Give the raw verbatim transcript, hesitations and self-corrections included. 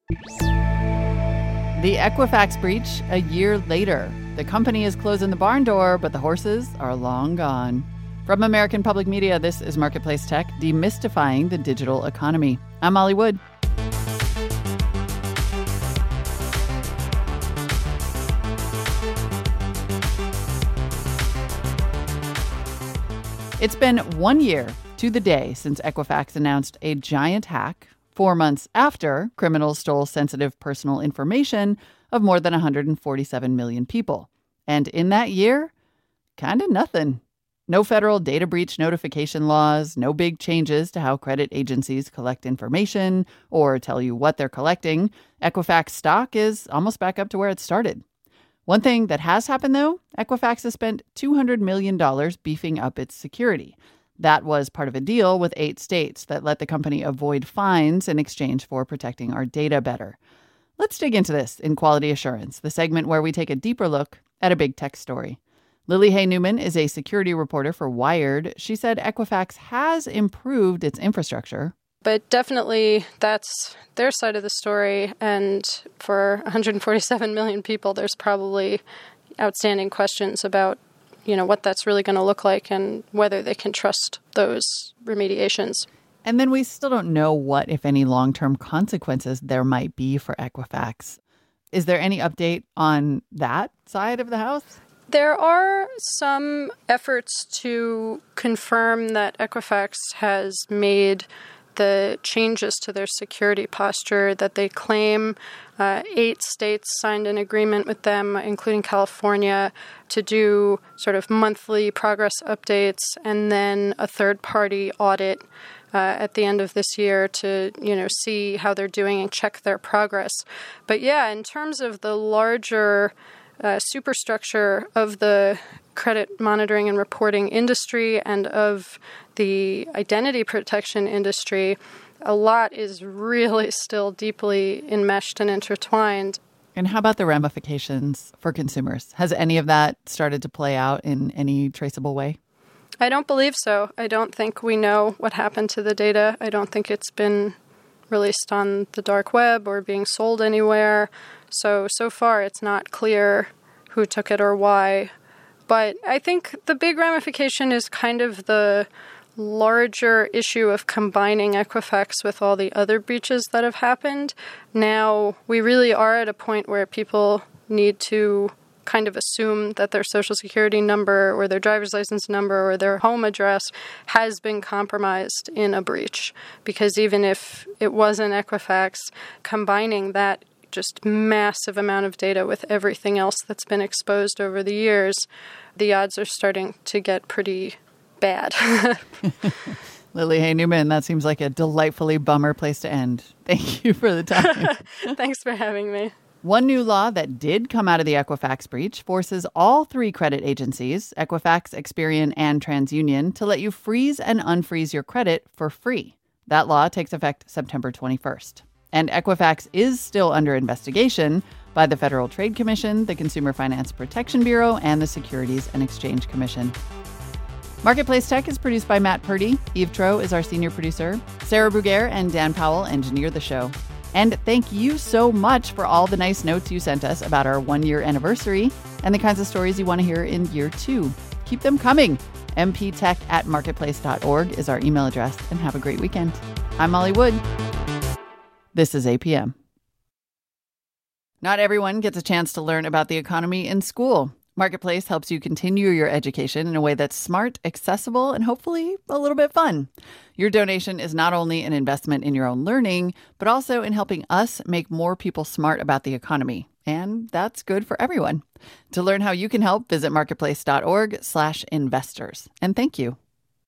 The Equifax breach a year later. The company is closing the barn door, but the horses are long gone. From American Public Media, this is Marketplace Tech, demystifying the digital economy. I'm Molly Wood. It's been one year to the day since Equifax announced a giant hack, four months after criminals stole sensitive personal information of more than one hundred forty-seven million people. And in that year, kind of nothing. No federal data breach notification laws, no big changes to how credit agencies collect information or tell you what they're collecting. Equifax stock is almost back up to where it started. One thing that has happened, though, Equifax has spent two hundred million dollars beefing up its security. That was part of a deal with eight states that let the company avoid fines in exchange for protecting our data better. Let's dig into this in Quality Assurance, the segment where we take a deeper look at a big tech story. Lily Hay Newman is a security reporter for Wired. She said Equifax has improved its infrastructure. But definitely that's their side of the story. And for one hundred forty-seven million people, there's probably outstanding questions about, you know, what that's really going to look like and whether they can trust those remediations. And then we still don't know what, if any, long-term consequences there might be for Equifax. Is there any update on that side of the house? There are some efforts to confirm that Equifax has made the changes to their security posture that they claim. Uh, eight states signed an agreement with them, including California, to do sort of monthly progress updates and then a third-party audit uh, at the end of this year to, you know, see how they're doing and check their progress. But yeah, in terms of the larger uh, superstructure of the credit monitoring and reporting industry and of the identity protection industry, a lot is really still deeply enmeshed and intertwined. And how about the ramifications for consumers? Has any of that started to play out in any traceable way? I don't believe so. I don't think we know what happened to the data. I don't think it's been released on the dark web or being sold anywhere. So, so far it's not clear who took it or why. But I think the big ramification is kind of the larger issue of combining Equifax with all the other breaches that have happened. Now, we really are at a point where people need to kind of assume that their social security number or their driver's license number or their home address has been compromised in a breach. Because even if it wasn't Equifax, combining that just massive amount of data with everything else that's been exposed over the years, the odds are starting to get pretty bad. Lily Hay Newman, that seems like a delightfully bummer place to end. Thank you for the time. Thanks for having me. One new law that did come out of the Equifax breach forces all three credit agencies, Equifax, Experian, and TransUnion, to let you freeze and unfreeze your credit for free. That law takes effect September twenty-first. And Equifax is still under investigation by the Federal Trade Commission, the Consumer Finance Protection Bureau, and the Securities and Exchange Commission. Marketplace Tech is produced by Matt Purdy. Eve Tro is our senior producer. Sarah Bruguer and Dan Powell engineer the show. And thank you so much for all the nice notes you sent us about our one-year anniversary and the kinds of stories you want to hear in year two. Keep them coming. m p tech at marketplace dot org is our email address, and have a great weekend. I'm Molly Wood. This is A P M. Not everyone gets a chance to learn about the economy in school. Marketplace helps you continue your education in a way that's smart, accessible, and hopefully a little bit fun. Your donation is not only an investment in your own learning, but also in helping us make more people smart about the economy. And that's good for everyone. To learn how you can help, visit marketplace dot org slash investors. And thank you.